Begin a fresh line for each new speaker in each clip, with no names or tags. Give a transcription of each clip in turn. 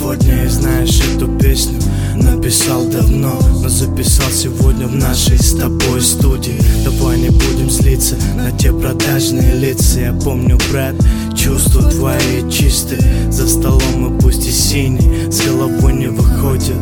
сегодня, и знаешь, эту песню написал давно, но записал сегодня в нашей с тобой студии. Давай не будем злиться на те продажные лица. Я помню, брат, чувства твои чистые. За столом мы пусть и синие, с головой не выходят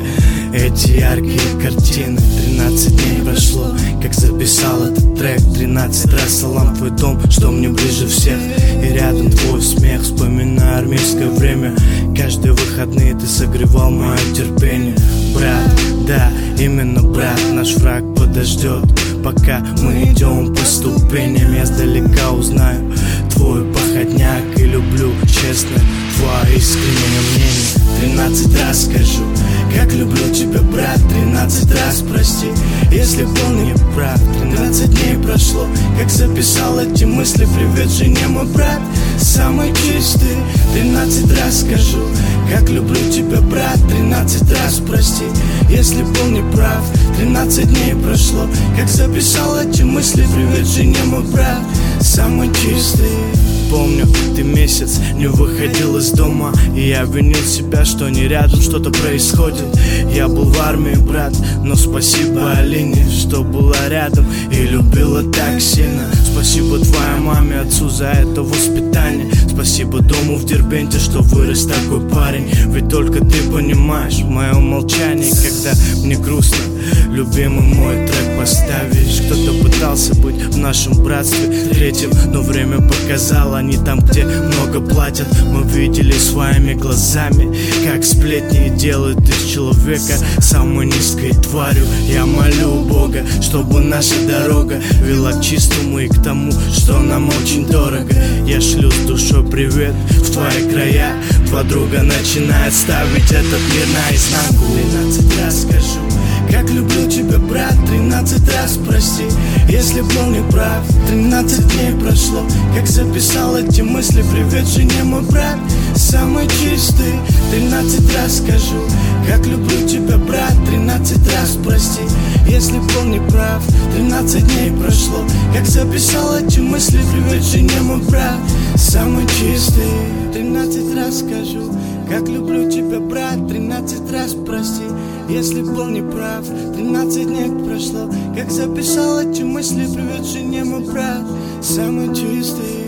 эти яркие картины. 13 дней прошло, как записал этот трек. 13 раз салам твой дом, что мне ближе всех. И рядом твой смех, вспоминаю армейское время. Каждые выходные ты согревал мое терпение. Брат, да, именно брат, наш враг подождет, пока мы идем по ступеням. Я сдалека узнаю твой походняк и люблю, честно, твое искреннее мнение. 13 раз скажу, как люблю тебя, брат. 13 раз прости, если был не прав. 13 дней прошло, как записал эти мысли. Привет жене, мой брат, самый чистый. 13 раз скажу, как люблю тебя, брат. 13 раз прости, если был не прав. 13 дней прошло, как записал эти мысли. Привет жене, мой брат, самый чистый. Помню, ты месяц не выходил из дома, и я винил себя, что не рядом что-то происходит. Я был в армии, брат, но спасибо Алине, что была рядом и любила так сильно. Спасибо твоей маме, отцу за это воспитание. Спасибо дому в Дербенте, что вырос такой парень. Ведь только ты понимаешь мое молчание, когда мне грустно. Любимый мой трек поставишь. Кто-то пытался быть в нашем братстве третьим, но время показало, они там, где много платят. Мы видели своими глазами, как сплетни делают из человека самой низкой тварью. Я молю Бога, чтобы наша дорога вела к чистому и к тому, что нам очень дорого. Я шлю с душой привет в твои края. Подруга начинает ставить этот мир наизнанку. 13 раз скажу, как люблю тебя, брат. 13 раз прости, если был не прав. 13 дней прошло, как записал эти мысли. Привет жене, мой брат, самый чистый. 13 раз скажу, как люблю тебя, брат. 13 раз прости, если был не прав. 13 дней прошло, как записал эти мысли. Привет жене, мой брат, самый чистый. 13 раз скажу, как люблю тебя, брат. 13 раз прости, если был не прав. 13 дней прошло, как записал эти мысли. Привет жене, мой брат, самый чистый.